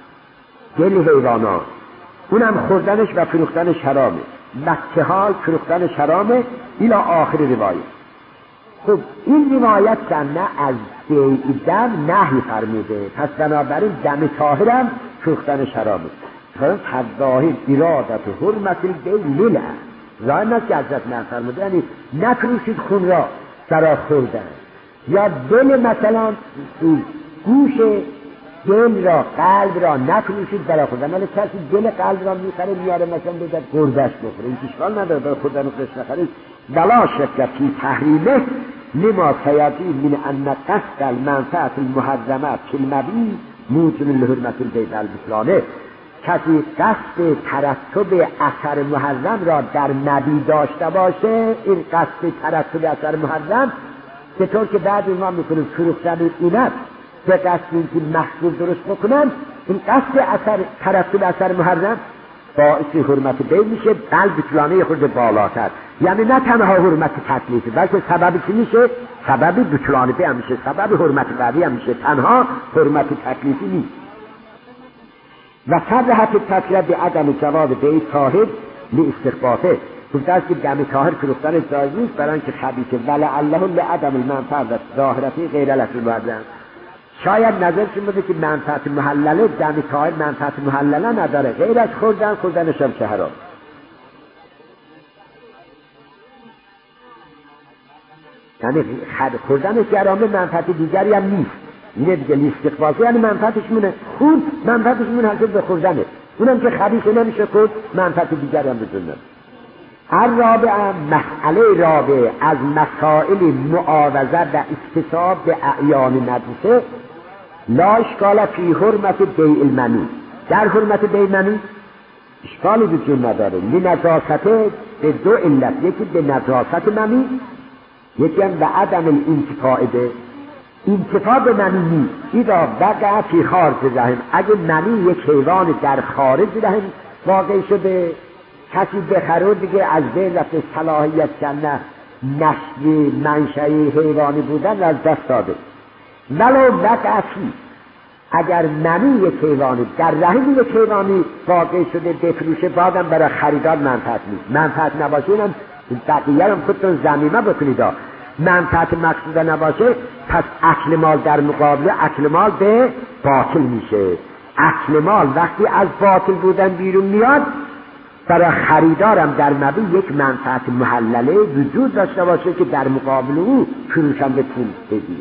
دل حیوانات، اونم خوردنش و فروختنش حرامه. مکتحال فروختنش حرامه الی آخر روایت. خب این روایت کنه از بیع دم نهی فرموده، پس بنابراین دم طاهرم فروختنش حرامه. فرض تظاهر ارادت حرمت البیع لله، ظاهر است که حضرت نفرموده یعنی نفروشید خون را برای خوردن، یا دل مثلا گوش دل را قلب را نفروشید برای خوردن. ولی کسی دل قلب را میخره میاره مثلا بگه گردش بخوره، این اشکال نداره برای خوردن و قش نخرید. بلا شک فی تحریمه لما سیاتی من ان قصد المنفعت المحرمه فی المبیع موجب لحرمت البیع البطلانه. کسی قصد ترتب اثر محرم را در مبیع داشته باشه، این قصد ترتب اثر محرم که طور که بعد ما میکنیم فروختن اینت به قصد اینکه محصول درست بکنن، این قصد اثر ترتب اثر محرم باعث حرمت بیع میشه، بل بطلانه خود بالاتر. یعنی نه تنها حرمت تکلیفی بلکه سبب چی میشه؟ سبب بطلانه بیع میشه، سبب حرمت قوی هم میشه، تنها حرمت تکلیفی نیست. و صرحت تکلیف به عدم جواز بیع طاهر لاستخفافه، گفته است که دم طاهر فروختن جایز نیست برای اینکه خبیثه. ولعله لعدم المنفعت و ظاهرتی غیر لفظ محرم. شاید نظرشون بوده که منفعت محلله دم طاهر منفعت محلله نداره، غیر از خوردن، خوردنش هم که حرام. یعنی خوردنش حرامه، منفعت دیگری هم نیست. اینه دیگه لیستقبازه، یعنی منفعتش مونه خود، منفعتش مونه حسد به خوردنه، اونم که خبیثه نمیشه خود، منفعت دیگری هم بدون نمیشه. الرابعه، مسئله رابعه از مسائل معاوضه و اکتساب به اعیان نجسه، لا اشکال فی حرمت بیع المنی. در حرمت بیع منی اشکالی وجود نداره. لنجاست به دو علت، یکی به نجاست منی، یکی هم به عدم الانتفاع به انتفاع به منی نیست. ایدا وقع فی خارج رحم، اگه منی یک حیوان در خارج رحم واقع شده کسی بخره دیگه از بین رفته، صلاحیت کنه نشوی منشأ حیوانی بودن از دست داده. ولو وقع فی، اگر منی یک حیوانی در رحم یک حیوانی واقع شده بفروشه، بعدم برای خریدار منفعت نیست. منفعت نباشه اینم بقیه هم خودتون ضمیمه بکنید. منفعت مقصوده نباشه پس اکل مال در مقابل اکل مال به باطل میشه. اکل مال وقتی از باطل بودن بیرون میاد، برای خریدارم در مبیع یک منفعت محلله وجود داشته باشه که در مقابل او فروشنده پول بگیره.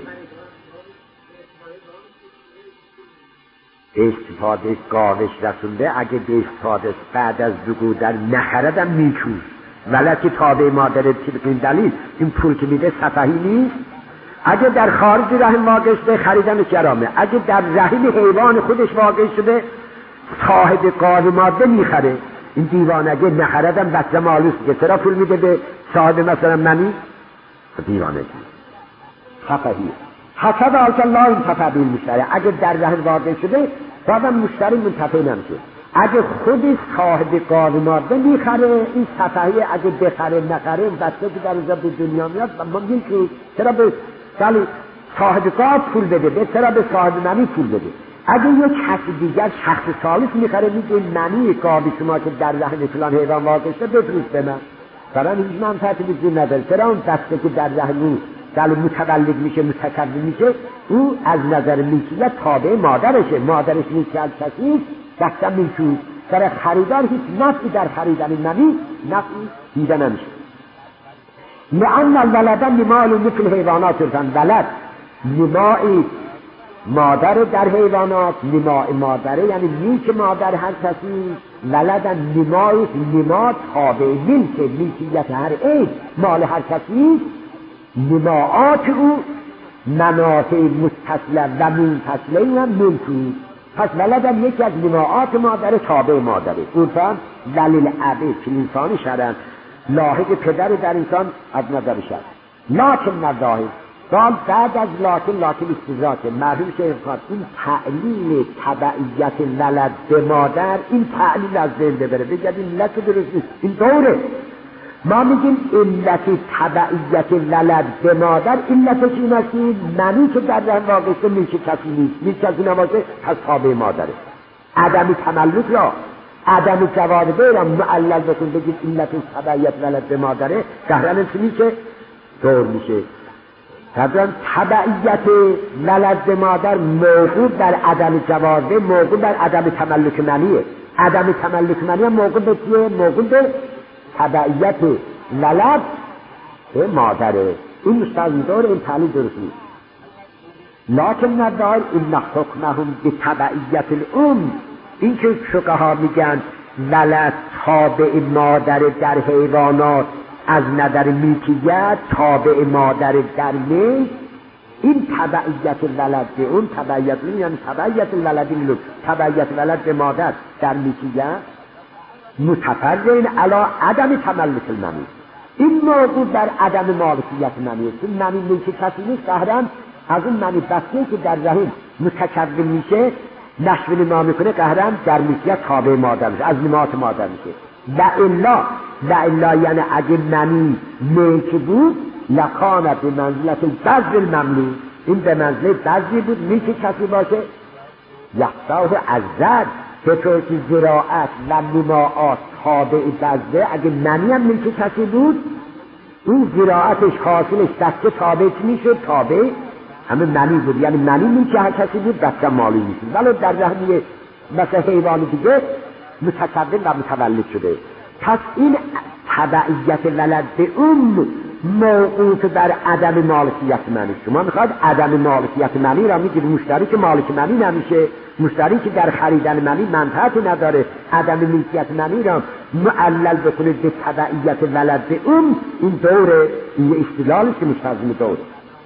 به استفاده گاوش رسونده، اگه به استفاده بعد از بگودن نخردم میچوز، ولی که تابع مادر طبق این دلیل این پول که میده سفهی نیست. اگه در خارج رحم واقع شده خریدنش حرامه. اگه در رحم حیوان خودش واقع شده صاحب قاضی ماده میخره. این دیوانگی نخردم بچه مالوس که چرا پول میده به صاحب مثلا منی؟ دیوانگی خفهی حسب آلک الله انتفع بیل مشتری. اگه در رحم واقع شده بازم مشتری منتفع نمیشه. اگه خودی صاحب قاضی ماده میخره این صفحه اگه بخره نخره بچه که در اونجا به دنیا میاد ممکن که چرا به ولی صاحب قاضی پول بده به چرا به صاحب منی پول بده. اگه یک کسی دیگر شخص ثالث میخره میگه منی قاضی شما که در رحم فلان حیوان واقع شده بفروش به من، برای هیچ منفعتی وجود نداره. چرا اون بچه که در رحم در متولد میشه متکون میشه او از نظر ملکیت تابع مادرشه. مادرش ملکیت کسی دستم میشود. در خریدار هیچ نفعی در خریدن منی نفعی دیده نمیشه. لأن الولد نماء مثل حیوانات هستند. ولد نمائی مادر در حیوانات، نماء مادره یعنی میک مادر هر کسی. ولد نمائی نما تابع ملک ملکیت هر عید مال هر کسی. نماعات او منافع متصله و منفصله هم ملکی. پس ولد هم یکی از نماعات مادر تابع مادره. اونفان دلیل عبه که انسانی شدن لاحق پدر در انسان از نظر شد. لکن نداهی قال بعد از لکن لکن استدراکه معلوم که انفاد این تعلیل تبعیت ولد به مادر این تعلیل از ذهن ببره بگید این علت درست نیست. این دوره ما میگیم علت تبعیت ولد به مادر علتش این است که منی که در رحم واقع شده میشه کسی نیست. میشه کسی نباشه پس تابع مادره. عدم تملک را عدم جوارده را معلل بکن بگید علت تبعیت ولد به مادره دهران چی میشه؟ دور میشه. طبعا تبعیت ولد به مادر موجود در عدم جوارده موجود در عدم تملک منیه. عدم تملک منیه موجود به چیه؟ موجود به تبعیت ولد به مادره. این مستقیدار این تعلیل درست نیست. لیکن ندار این حکمهم به تبعیت الام. این که فقها میگن ولد تابع مادر در حیوانات از نظر میکیت تابع مادر در میک این تبعیت ولد به اون تبعیت یعنی تبعیت ولد این تبعیت ولد به مادر در میکیت متفرعین علی عدم تملک المنی. این موضوع در عدم مالکیت منی است. این منی ملک کسی نیست. قهرن از اون منی بسته که در رحم متکون میشه نشو نما میکنه قهرن در ملکیت تابع مادر میشه از نماات مادر میشه. و الا و الا یعنی اگه منی ملک بود لکانت به منزلت بذر المملوک این به منزله بذری بود ملک کسی باشه یحتاج از زد به طور که زراعت و نماعات تابع بذره. اگه منی هم ملک کسی بود اون زراعتش حاصلش دسته تابع میشه تابع همه منی بود. یعنی منی ملک هر کسی بود دسته مالی میشه. ولی در رحمی مثل حیوان دیگه متکون و متولد شده. پس این تبعیت ولد به اون موقوف بر عدم مالکیت منی. شما میخواد عدم مالکیت منی را میگید مشتری که مالک منی نمیشه، مشتری که در خریدن منی منفعتی نداره، عدم ملکیت منی را معلل بکنید به تبعیت ولد به اون. این دوره این استدلالی که مستلزم دوره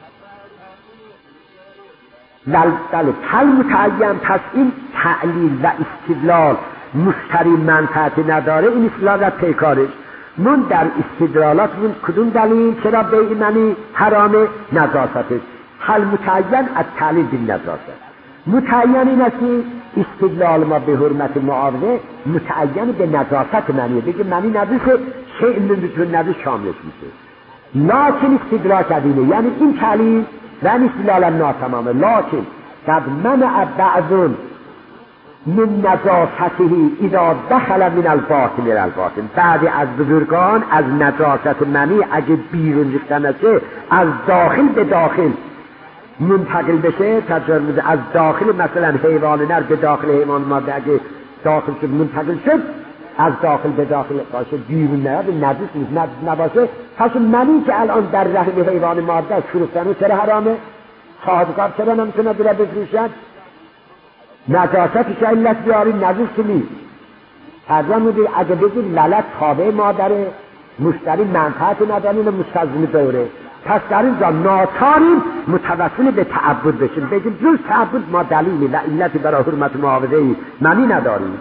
بله پل متعین. پس این تعلیل و استدلال مشتری منفعتی نداره این استدلال را پیکارش من در استدلالات من کدوم دلیل چرا بیع منی حرامه؟ نجاستش. حل متعین از تعلیل بین نجاست. متعین این است که استدلال ما به حرمت معاوضه متعین به نجاست منیه. بگه منی نجسه شیء من نجس شاملش میشه. لکن استدلال کردینه یعنی این تعلیل و این استدلال هم ناتمامه. لکن قد منع بعضون من نجاسته اذا دخل من الباطن الى الباطن. بعضی از بزرگان از نجاست منی اگه بیرون ریختن است از داخل به داخل منتقل بشه تجربه از داخل مثلا حیوان نر به داخل حیوان ماده اگه داخل شد منتقل شد از داخل به داخل باشه بیرون نیاد نجس نیست نباشه. پس منی که الان در رحم حیوان ماده فروختن چرا حرامه؟ صاحبکار چرا نمیتونه بره بفروشد؟ نجاستش علت بیاری نجس نیست. حضرت میگه اگه بگید ولد تابع مادره مشتری منفعت نداره اینو مستلزم دوره. پس در اینجا ناچاریم متوسل به تعبد بشیم، بگیم جز تعبد ما دلیلی و علتی برای حرمت معاوضه منی نداریم.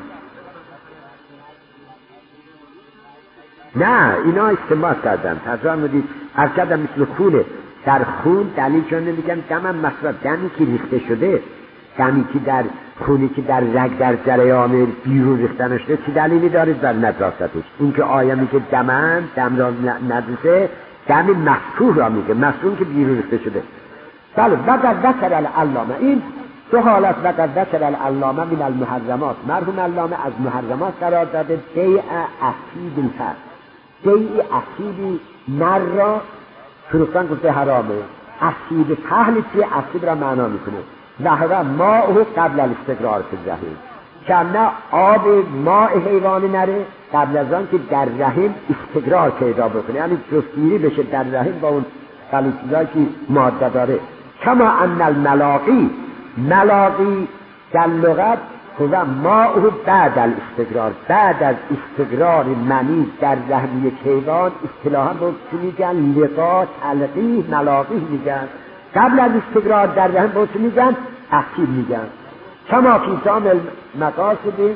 نه اینا استنباط کردن. ترجمه میدید از کردن مثل خونه، در خون دلیل چون نمیگن دم مصرف، دمی که ریخته شده، دمی که در خونی که در رگ در جریان بیرون ریختن شده چی دلیلی دارید بر نجاستش؟ این که آیه میگه دمن دم را نجسه، دم مسفوح را میگه، مسفوح که بیرون ریخته شده. بله وقد ذکر العلامه، این دو حالت وقد ذکر العلامه من المحرمات، مرحوم علامه از محرمات قرار داده بیع عقید الفرد، بیع عقیدی نر را فروختن گفته حرامه. عقید پهل چیه؟ عقید را معنا میکنه و هوا ماء قبل الاستقرار فی الرحم، که نه آب ماء حیوان نره قبل از آن که در رحم استقرار پیدا بکنه، یعنی جفتگیری بشه در رحم با اون چیزایی که ماده داره. کما ان الملاقی، ملاقی در لغت هو ماء بعد الاستقرار، بعد از استقرار منی در رحم یک حیوان اصطلاحا رو چی میگن؟ لقا، تلقیح، ملاقیح میگن. قبل از استقرار در رحم رو چی میگن؟ عقیب میگن. کما فی جامع المقاصد،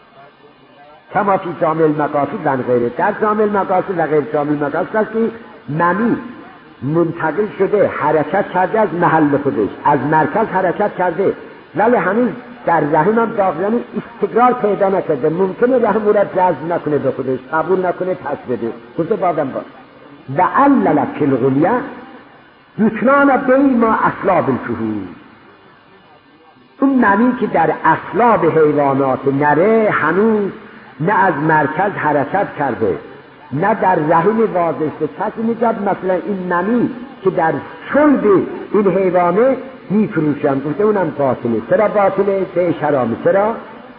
کما فی جامع المقاصد و غیره، در جامع المقاصد و غیر جامع المقاصد است که منی منتقل شده، حرکت کرده از محل خودش، از مرکز حرکت کرده ولی هنوز در رحم هم داخل استقرار پیدا نکرده، ممکنه رحم رو جذب نکنه به خودش، قبول نکنه، پس بده، گفته بادم با و علل کلغلیه یکنان بین ما اصلاب الفهول، اون معنی که در اصلاب حیوانات نره هنوز نه از مرکز حرکت کرده نه در رحم واضح کسی میگد مثلا این معنی که در صلب این حیوانه میفروشن، گفته اونم باطله. چرا باطله؟ به حرامه. چرا؟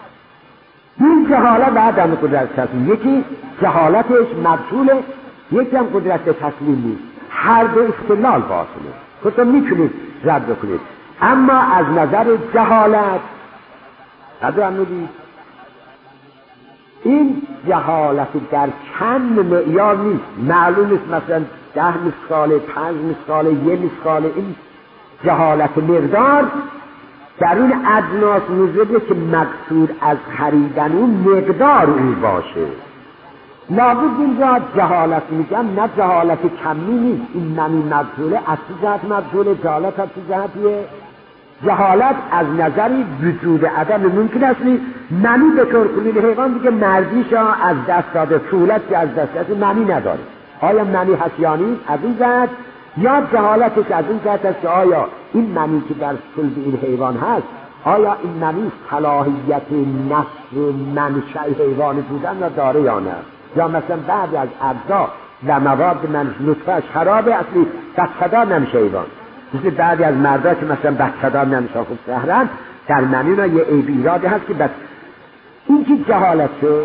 این جهالت و عدم قدرت تسلیم، یکی جهالتش مبطوله، یکی هم قدرت تسلیم نیست، هر دو استدلال باطله، گفته میتونید رد کنید. اما از نظر جهالت قدر هم ندید، این جهالت در چند معیار نیست، معلوم نیست مثلا ده مسقاله، پنج مسقاله، یه مسقاله. این جهالت مقدار در اون ادناس موجوده که مقصود از خریدن اون مقدار اون باشه. لابد اینجا جهالت میگم، نه جهالت کمی نیست، این منی مبذوله، از چه جهت مبذوله؟ جهالت از چه جهتیه؟ جهالت از نظری وجود عدم ممکن است منی به طور کلی حیوان دیگه مردیش از دست داده، طولت که از دست داده منی نداره. آیا منی هست یا نیست؟ از این جهت، یا جهالتش از این جهت است که آیا این منی که در صلب این حیوان هست، آیا این منی صلاحیت نشر منشأ حیوان بودن را داره یا نه؟ یا مثلا بعد از اجزا و مواد من نطفه‌اش خرابه، اصلی بچه‌دار نمیشه حیوان، مثل بعضی از مردا که مثلا بچه‌دار نمیشه خوب سهرن، در منی را یه عیب ایرادی هست که بس این که جهالت شد.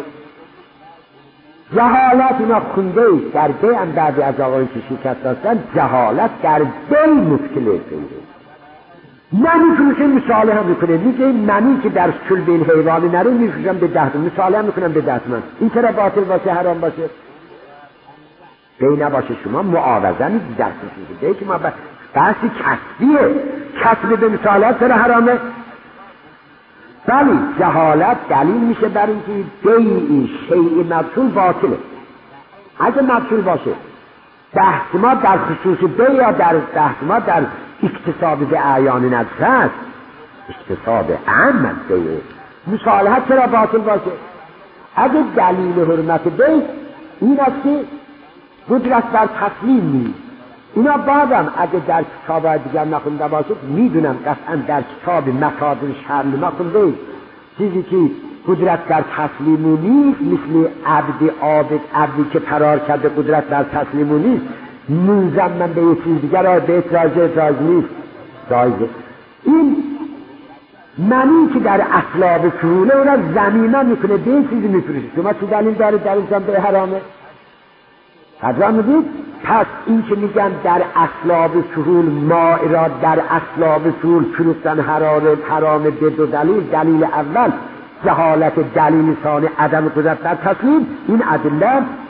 جهالت اینا خونده ایست در دی هم بعضی از آقایون که شکست داشتن، جهالت در دی مشکله کنده نمیفروشن. مثاله هم میکنه، میگه این منی که در صلب این حیوان نره میفروشن به ده تومن، مثاله هم میکنن به ده تومن. این چرا باطل باشه، حرام باشه؟ دی نباشه شما معاوضه نیست در کشیده دی که ما بحثی کسبیه، کسب به مثالات چرا حرامه؟ ولی جهالت دلیل میشه بر اینکه بیع شیء مبطول باطله. اگه مبطول باشه بحث ما در خصوص بیع یا در بحث ما در اکتساب به اعیان نجس است، اکتساب عام بیع. مصالحت چرا باطل باشه؟ اگه دلیل حرمت بیع این است که قدرت بر تسلیم نیست. اینا بعدم اگه در کتاب دیگر نخونده باشد میدونم قطعا در کتاب مصادر شرع ما خونده چیزی که قدرت در تسلیمو نیست، مثل عبد عابد، عبدی که فرار کرده قدرت در تسلیمو نیست، ملزم به یه چیز دیگر را به اطراجه جایز نیست، جایزه. این منی که در اصلاب فروله او را زمینه میکنه به این چیزی میفروشه. شما چه دلیل داره در اینجا به حرامه؟ قدرم میدید؟ پس این که میگن در اصلاب فحول ما را در اصلاب فحول فروختن حرام حرام به دو دلیل. دلیل اول جهالت، دلیل ثانی عدم قدرت در تسلیم. این ادله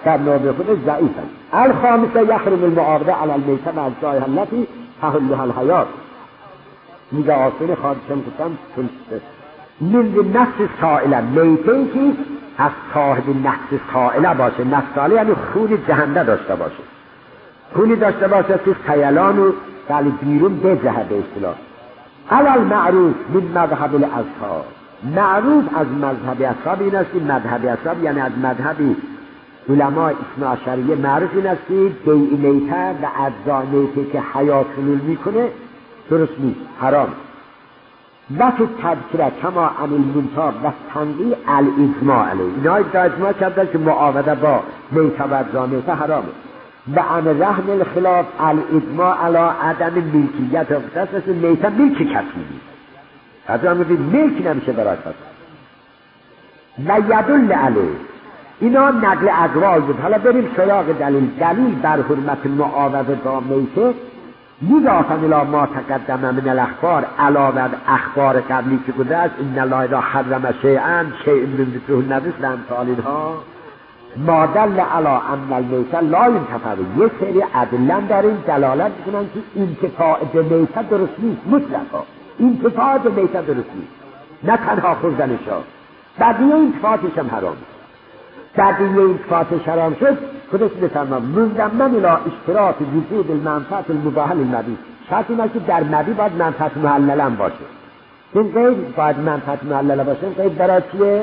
در نوع خود ضعیف است. الخامسه یحرم المعاوده علی المیته مع الجایحه التي تحلها الحیات. میگه آسین خادشم کتن من نفس سائله، میته که از صاحب نفس سائله باشه. نفس سائله یعنی خون جهنده داشته باشه، خونی داشته باشه که خیلان و ولی بیرون بجهه به اصطلاح. علال معروف من مذهب الاصحاب، معروف از مذهب اصحاب این است که مذهب اصحاب یعنی از مذهب علماء اثنا عشریه معروف این است که بیع میته و اجزاء میته که حیات حلول میکنه درست نیست، حرام. و تو تذکره کما عن المنتاب و تنقیح الاجماع علیه، اینا اجماع کردن که معاوده با میته و اجزاء میته حرامه. و عن رهن الخلاف الاجماع علی عدم ملکیت اختصاص میته ملک کسی نیست، از آن میگه ملک نمیشه برای کسی. و یدل علیه، اینا نقل اقوال بود. حالا بریم سراغ دلیل. دلیل بر حرمت معاوده با میته مضافاً الی ما تقدم من الاخبار، علاوه اخبار قبلی که گفته است ان الله اذا حرم شیئا شیء من ذکره النبی و امثال اینها ما دل علی ان المیته لا ينتفع. یه سری ادله در این دلالت میکنن که انتفاع به میته درست نیست، مطلقا انتفاع به میته درست نیست، نه تنها خوردنشا، بعدیه انتفاعش هم حرام. بعدیه انتفاعش حرام شد خودش بفرما منضمن الی اشتراط وجود المنفعه المباحه للمبیع. شرط این است که در مبیع باید منفعت محلله هم باشه. این غیر باید منفعت محلله باشه. غیر برای چیه؟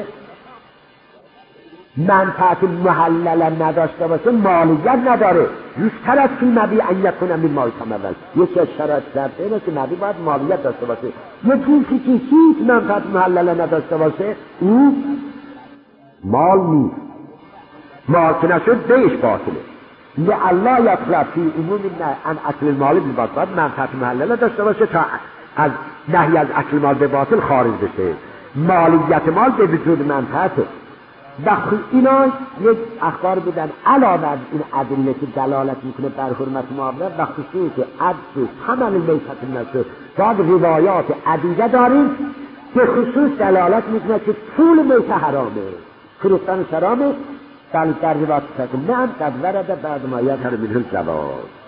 منفعت محلله نداشته باشه مالیت نداره. یشترط فی المبیع ان یکون من مال اول. یکی از شرایط شرط اینه که مبیع باید مالیت داشته باشه. یه چیزی که هیچ منفعت محلله نداشته باشه او مال نیست، مال که نشد بیش باطله. لعلا یطلب فی عموم ان اکل المال بالباطل، منفعت محلله داشته باشه تا از نهی از اکل مال به باطل خارج بشه. مالیت مال به وجود منفعته. و اینا یک اخبار بودن علاوه از این ادله که دلالت میکنه بر حرمت معاوده و خصوص عدل ثمن میتة النفس. بعد روایات عدیده داریم که خصوص دلالت میکنه که پول میته حرامه، فروختن حرامه. بل در روایات نه قد ورد بعد ما یظهر منه الجواز.